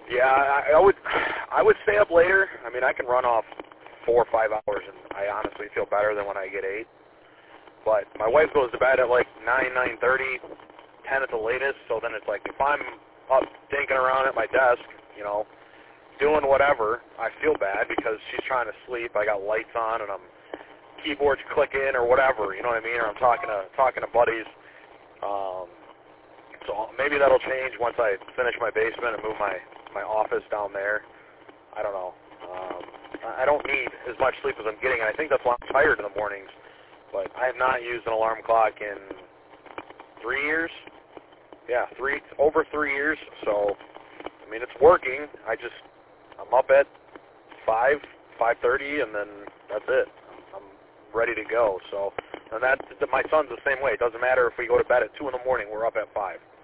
Yeah, I would stay up later. I mean, I can run off 4 or 5 hours, and I honestly feel better than when I get 8. But my wife goes to bed at like 9:30, 10 at the latest. So then it's like if I'm up dinking around at my desk, you know, doing whatever, I feel bad because she's trying to sleep. I got lights on and I'm keyboards clicking or whatever, you know what I mean? Or I'm talking to buddies. So maybe that'll change once I finish my basement and move my office down there. I don't know. I don't need as much sleep as I'm getting, and I think that's why I'm tired in the mornings. But I have not used an alarm clock in 3 years. Yeah, over 3 years. So, I mean, it's working. I'm up at 5:30, and then that's it. I'm ready to go. So, and my son's the same way. It doesn't matter if we go to bed at 2 in the morning. We're up at 5.